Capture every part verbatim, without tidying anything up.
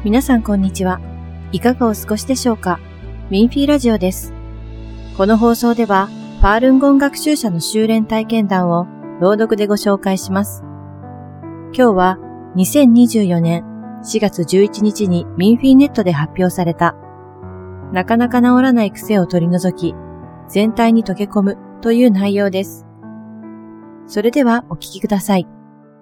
皆さんこんにちは。いかがお過ごしでしょうか。ウィンフィーラジオです。この放送では、ファールンゴン学習者の修練体験談を朗読でご紹介します。今日はにせんにじゅうよねんしがつじゅういちにちにウィンフィーネットで発表された、なかなか治らない癖を取り除き、全体に溶け込むという内容です。それではお聞きください。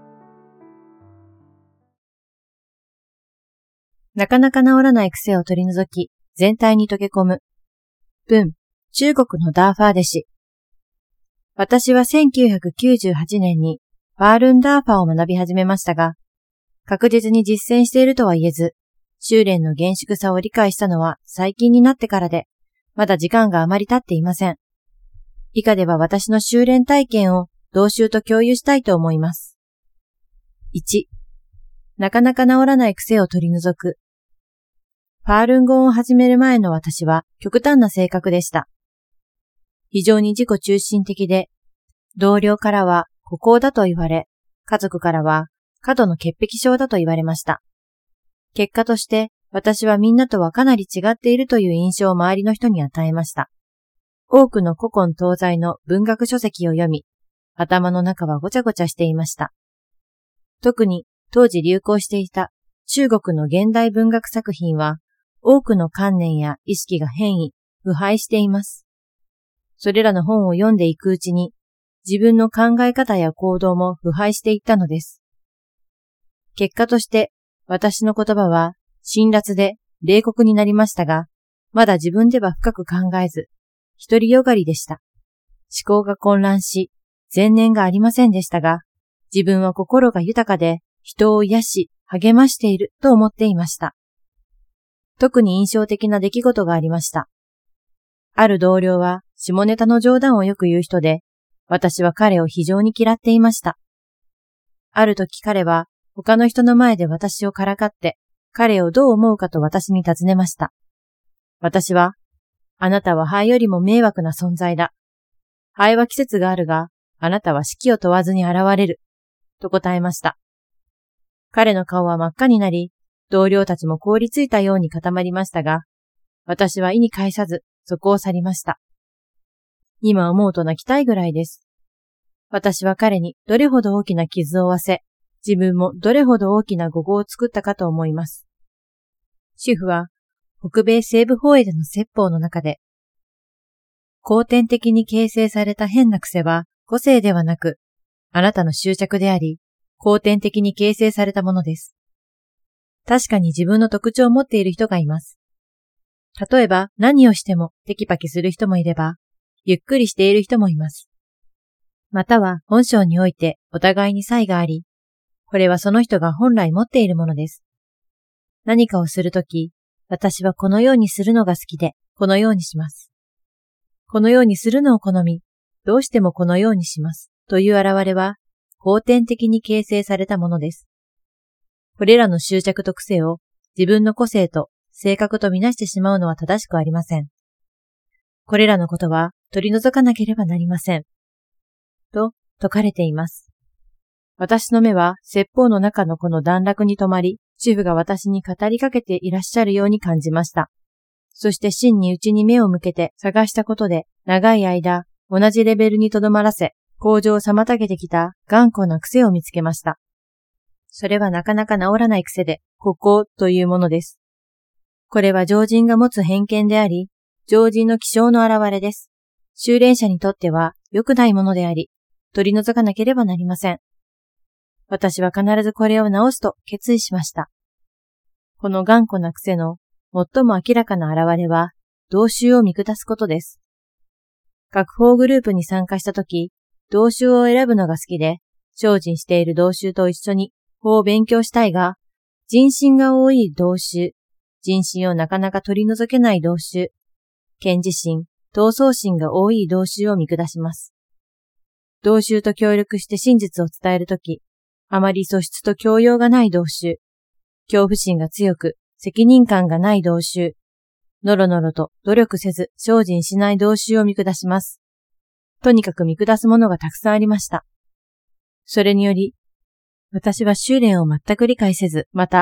なかなか治らない癖を取り除き、全体に溶け込む。文、中国のダーファー弟子。私はせんきゅうひゃくきゅうじゅうはちねんにファールンダーファーを学び始めましたが、確実に実践しているとは言えず、修練の厳粛さを理解したのは最近になってからで、まだ時間があまり経っていません。以下では私の修練体験を同修と共有したいと思います。いち、なかなか治らない癖を取り除く。ファールンゴンを始める前の私は極端な性格でした。非常に自己中心的で、同僚からは孤高だと言われ、家族からは過度の潔癖症だと言われました。結果として私はみんなとはかなり違っているという印象を周りの人に与えました。多くの古今東西の文学書籍を読み、頭の中はごちゃごちゃしていました。特に当時流行していた中国の現代文学作品は、多くの観念や意識が変異、腐敗しています。それらの本を読んでいくうちに、自分の考え方や行動も腐敗していったのです。結果として、私の言葉は辛辣で冷酷になりましたが、まだ自分では深く考えず、独りよがりでした。思考が混乱し、善念がありませんでしたが、自分は心が豊かで人を癒し、励ましていると思っていました。特に印象的な出来事がありました。ある同僚は下ネタの冗談をよく言う人で、私は彼を非常に嫌っていました。ある時彼は他の人の前で私をからかって、彼をどう思うかと私に尋ねました。私は、あなたはハエよりも迷惑な存在だ。ハエは季節があるが、あなたは四季を問わずに現れる。と答えました。彼の顔は真っ赤になり、同僚たちも凍りついたように固まりましたが、私は意に介さず、そこを去りました。今思うと泣きたいぐらいです。私は彼にどれほど大きな傷を負わせ、自分もどれほど大きな誤語を作ったかと思います。主婦は、北米西部方へでの説法の中で、後天的に形成された変な癖は個性ではなく、あなたの執着であり、後天的に形成されたものです。確かに自分の特徴を持っている人がいます。例えば何をしてもテキパキする人もいれば、ゆっくりしている人もいます。または本性においてお互いに差異があり、これはその人が本来持っているものです。何かをするとき、私はこのようにするのが好きで、このようにします。このようにするのを好み、どうしてもこのようにします。という現れは、後天的に形成されたものです。これらの執着と癖を自分の個性と性格とみなしてしまうのは正しくありません。これらのことは取り除かなければなりません。と説かれています。私の目は説法の中のこの段落に止まり、主婦が私に語りかけていらっしゃるように感じました。そして真に内に目を向けて探したことで、長い間同じレベルにとどまらせ、向上を妨げてきた頑固な癖を見つけました。それはなかなか治らない癖で、孤高というものです。これは常人が持つ偏見であり、常人の気性の表れです。修練者にとっては良くないものであり、取り除かなければなりません。私は必ずこれを直すと決意しました。この頑固な癖の最も明らかな表れは、同修を見下すことです。学法グループに参加したとき、同修を選ぶのが好きで、精進している同修と一緒に法を勉強したいが、人心が多い同修、人心をなかなか取り除けない同修、賢治心、闘争心が多い同修を見下します。同修と協力して真実を伝えるとき、あまり素質と教養がない同修、恐怖心が強く責任感がない同修、のろのろと努力せず精進しない同修を見下します。とにかく見下すものがたくさんありました。それにより、私は修練を全く理解せず、また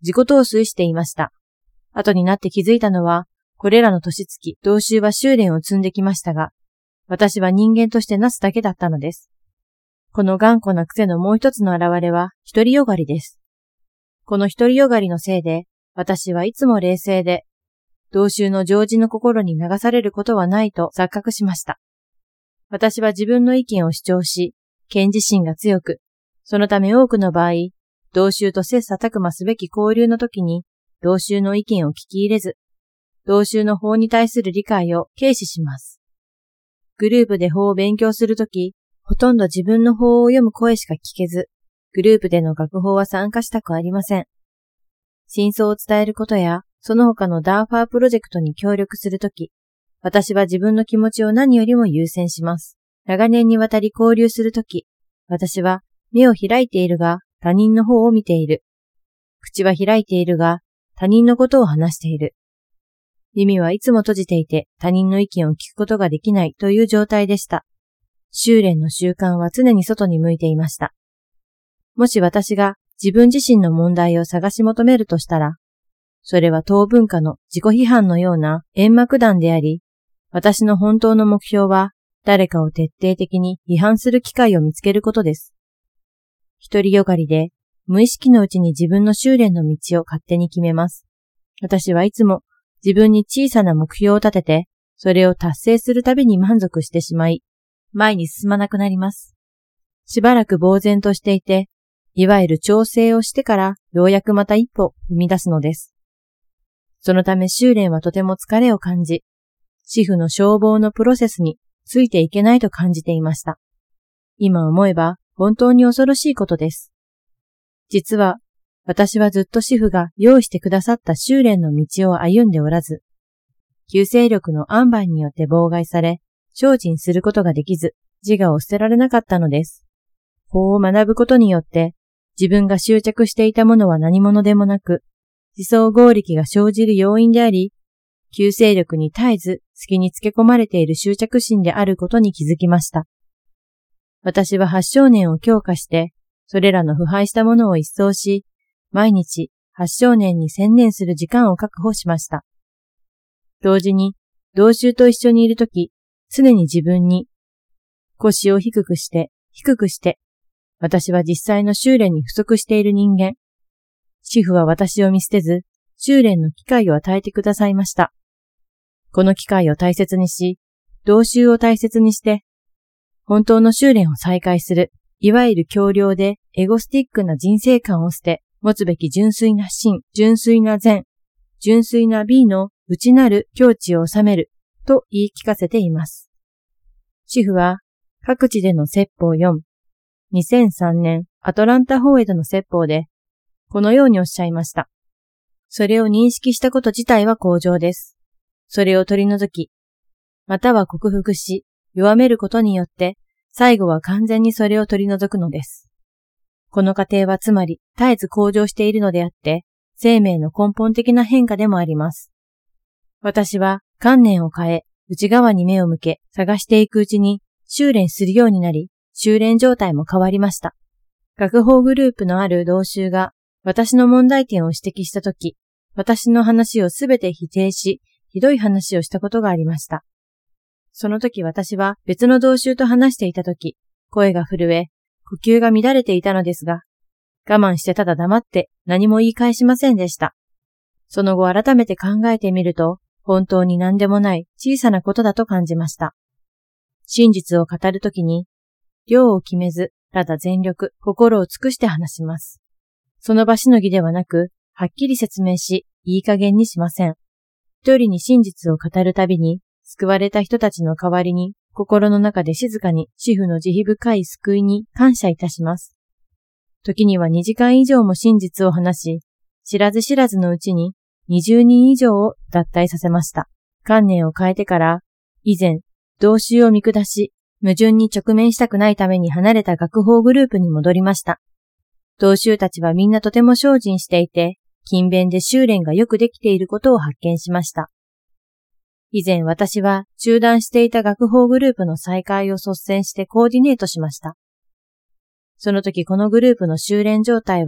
自己陶酔していました。後になって気づいたのは、これらの年月、同州は修練を積んできましたが、私は人間としてなすだけだったのです。この頑固な癖のもう一つの表れは、独りよがりです。この独りよがりのせいで、私はいつも冷静で、同州の常人の心に流されることはないと錯覚しました。私は自分の意見を主張し、見自身が強く、そのため多くの場合、同州と切磋琢磨すべき交流の時に、同州の意見を聞き入れず、同州の法に対する理解を軽視します。グループで法を勉強するとき、ほとんど自分の法を読む声しか聞けず、グループでの学法は参加したくありません。真相を伝えることや、その他のダーファープロジェクトに協力するとき、私は自分の気持ちを何よりも優先します。長年にわたり交流するとき、私は目を開いているが他人の方を見ている。口は開いているが他人のことを話している。耳はいつも閉じていて他人の意見を聞くことができないという状態でした。修練の習慣は常に外に向いていました。もし私が自分自身の問題を探し求めるとしたら、それは当文化の自己批判のような煙幕弾であり、私の本当の目標は誰かを徹底的に批判する機会を見つけることです。独りよがりで無意識のうちに自分の修練の道を勝手に決めます。私はいつも自分に小さな目標を立てて、それを達成するたびに満足してしまい、前に進まなくなります。しばらく呆然としていて、いわゆる調整をしてからようやくまた一歩踏み出すのです。そのため修練はとても疲れを感じ、死負の消防のプロセスについていけないと感じていました。今思えば本当に恐ろしいことです。実は私はずっと死負が用意してくださった修練の道を歩んでおらず、旧勢力の安排によって妨害され、精進することができず、自我を捨てられなかったのです。法を学ぶことによって、自分が執着していたものは何者でもなく、思想合力が生じる要因であり、旧勢力に絶えず隙につけ込まれている執着心であることに気づきました。私は八正念を強化して、それらの腐敗したものを一掃し、毎日八正念に専念する時間を確保しました。同時に、同州と一緒にいるとき、常に自分に腰を低くして、低くして、私は実際の修練に不足している人間。死負は私を見捨てず、修練の機会を与えてくださいました。この機会を大切にし、同州を大切にして、本当の修練を再開する、いわゆる強量でエゴスティックな人生観を捨て、持つべき純粋な心、純粋な善、純粋な美の内なる境地を収める、と言い聞かせています。死負は各地での説法よん、にせんさんねんアトランタ法へでの説法で、このようにおっしゃいました。それを認識したこと自体は向上です。それを取り除き、または克服し、弱めることによって、最後は完全にそれを取り除くのです。この過程はつまり絶えず向上しているのであって、生命の根本的な変化でもあります。私は観念を変え、内側に目を向け、探していくうちに、修練するようになり、修練状態も変わりました。学法グループのある同州が、私の問題点を指摘したとき、私の話をすべて否定し、ひどい話をしたことがありました。その時私は別の同州と話していたとき、声が震え、呼吸が乱れていたのですが、我慢してただ黙って何も言い返しませんでした。その後改めて考えてみると、本当に何でもない小さなことだと感じました。真実を語るときに、量を決めず、ただ全力、心を尽くして話します。その場しのぎではなく、はっきり説明し、いい加減にしません。一人に真実を語るたびに、救われた人たちの代わりに、心の中で静かに死負の慈悲深い救いに感謝いたします。時にはにじかん以上も真実を話し、知らず知らずのうちににじゅうにん以上を脱退させました。観念を変えてから、以前、同州を見下し、矛盾に直面したくないために離れた学法グループに戻りました。同州たちはみんなとても精進していて、勤勉で修練がよくできていることを発見しました。以前私は中断していた学法グループの再開を率先してコーディネートしました。その時このグループの修練状態は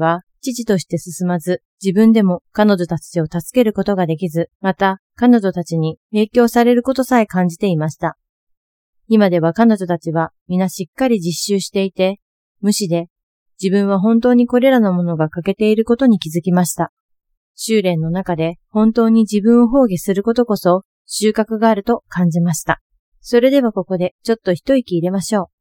父として進まず、自分でも彼女たちを助けることができず、また彼女たちに影響されることさえ感じていました。今では彼女たちは皆しっかり実習していて、無視で、自分は本当にこれらのものが欠けていることに気づきました。修練の中で本当に自分を放棄することこそ収穫があると感じました。それではここでちょっと一息入れましょう。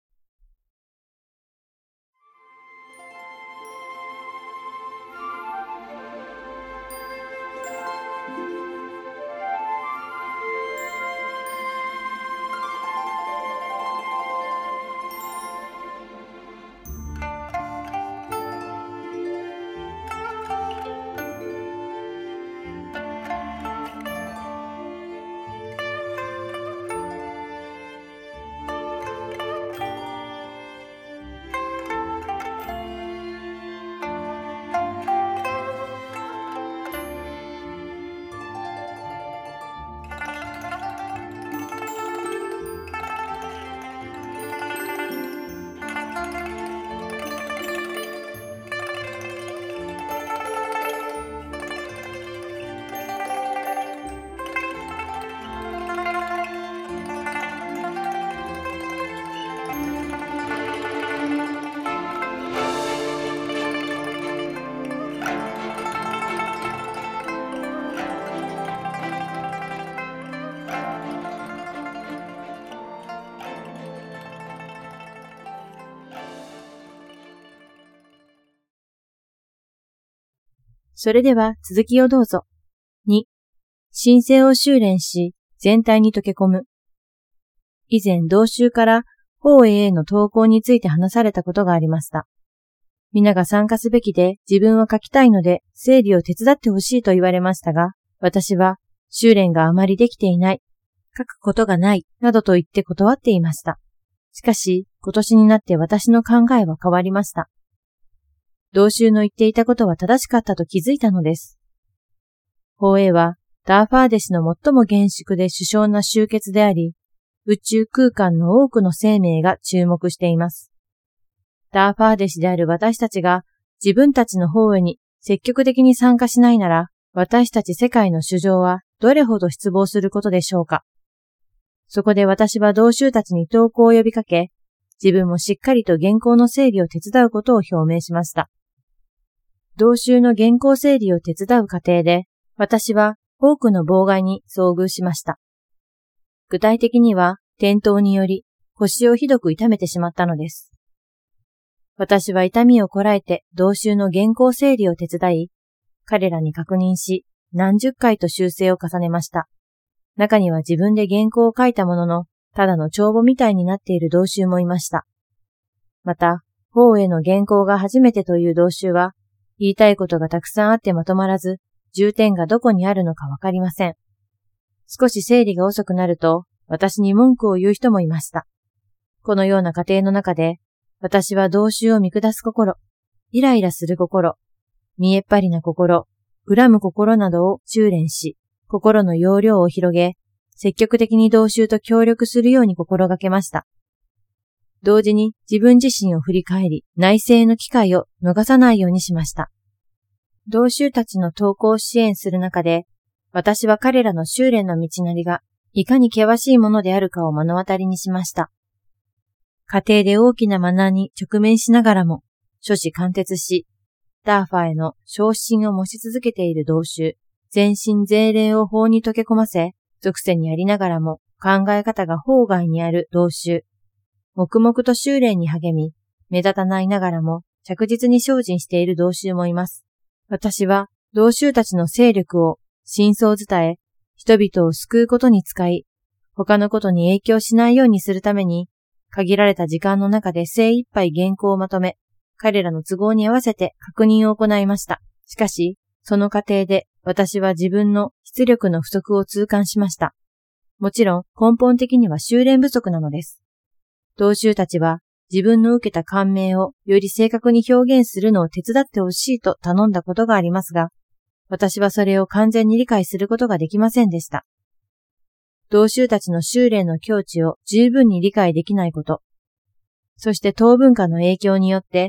それでは続きをどうぞ。に、神聖を修練し、全体に溶け込む。以前同州から法営への投稿について話されたことがありました。皆が参加すべきで自分は書きたいので整理を手伝ってほしいと言われましたが、私は修練があまりできていない、書くことがない、などと言って断っていました。しかし、今年になって私の考えは変わりました。同州の言っていたことは正しかったと気づいたのです。法営はダーファーデシの最も厳粛で殊勝な集結であり、宇宙空間の多くの生命が注目しています。ダーファーデシである私たちが自分たちの法営に積極的に参加しないなら、私たち世界の主情はどれほど失望することでしょうか。そこで私は同州たちに投稿を呼びかけ、自分もしっかりと原稿の整理を手伝うことを表明しました。同州の原稿整理を手伝う過程で、私は多くの妨害に遭遇しました。具体的には、転倒により腰をひどく痛めてしまったのです。私は痛みをこらえて同州の原稿整理を手伝い、彼らに確認し、何十回と修正を重ねました。中には自分で原稿を書いたものの、ただの帳簿みたいになっている同州もいました。また、法営の原稿が初めてという同州は、言いたいことがたくさんあってまとまらず、重点がどこにあるのかわかりません。少し整理が遅くなると、私に文句を言う人もいました。このような過程の中で、私は同州を見下す心、イライラする心、見えっ張りな心、恨む心などを修練し、心の容量を広げ、積極的に同州と協力するように心がけました。同時に自分自身を振り返り、内省の機会を逃さないようにしました。同州たちの投稿を支援する中で、私は彼らの修練の道なりがいかに険しいものであるかを目の当たりにしました。家庭で大きなマナーに直面しながらも、初志貫徹し、ダーファーへの昇進を模し続けている同州、全身全霊を法に溶け込ませ、属性にありながらも考え方が法外にある同州、黙々と修練に励み、目立たないながらも着実に精進している同州もいます。私は同州たちの勢力を真相伝え、人々を救うことに使い、他のことに影響しないようにするために、限られた時間の中で精一杯原稿をまとめ、彼らの都合に合わせて確認を行いました。しかし、その過程で私は自分の出力の不足を痛感しました。もちろん根本的には修練不足なのです。同州たちは自分の受けた感銘をより正確に表現するのを手伝ってほしいと頼んだことがありますが、私はそれを完全に理解することができませんでした。同州たちの修練の境地を十分に理解できないこと、そして当文化の影響によって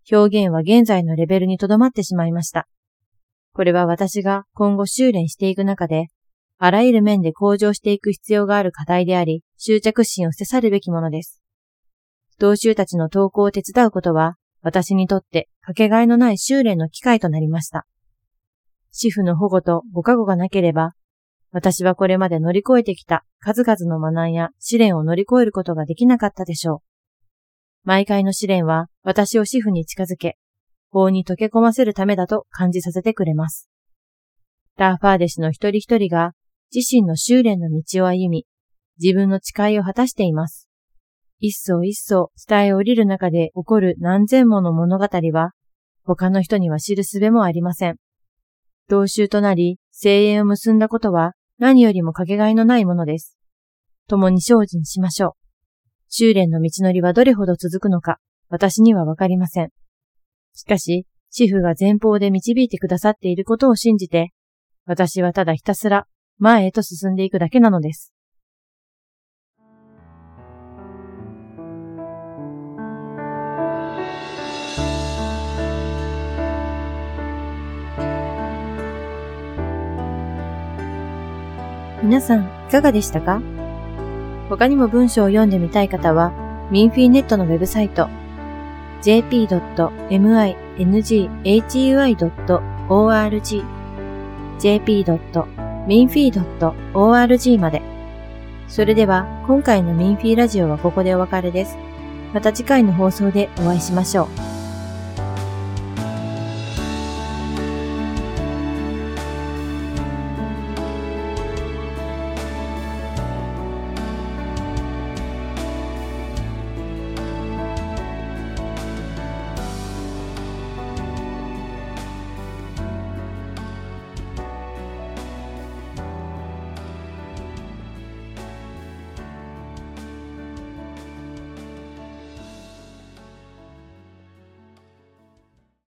表現は現在のレベルにとどまってしまいました。これは私が今後修練していく中で、あらゆる面で向上していく必要がある課題であり、執着心を捨て去るべきものです。同修たちの登校を手伝うことは、私にとってかけがえのない修練の機会となりました。師父の保護とご加護がなければ、私はこれまで乗り越えてきた数々の磨難や試練を乗り越えることができなかったでしょう。毎回の試練は私を師父に近づけ、法に溶け込ませるためだと感じさせてくれます。ダーファー弟子の一人一人が自身の修練の道を歩み、自分の誓いを果たしています。一層一層伝え降りる中で起こる何千もの物語は、他の人には知る術もありません。同修となり、聖縁を結んだことは何よりもかけがえのないものです。共に精進しましょう。修練の道のりはどれほど続くのか、私にはわかりません。しかし、師父が前方で導いてくださっていることを信じて、私はただひたすら前へと進んでいくだけなのです。皆さん、いかがでしたか？他にも文章を読んでみたい方は、ミンフィーネットのウェブサイト、ジェーピードットミンフュイドットオーアールジー、ジェーピードットミンフィードットオーアールジー まで。それでは、今回のミンフィーラジオはここでお別れです。また次回の放送でお会いしましょう。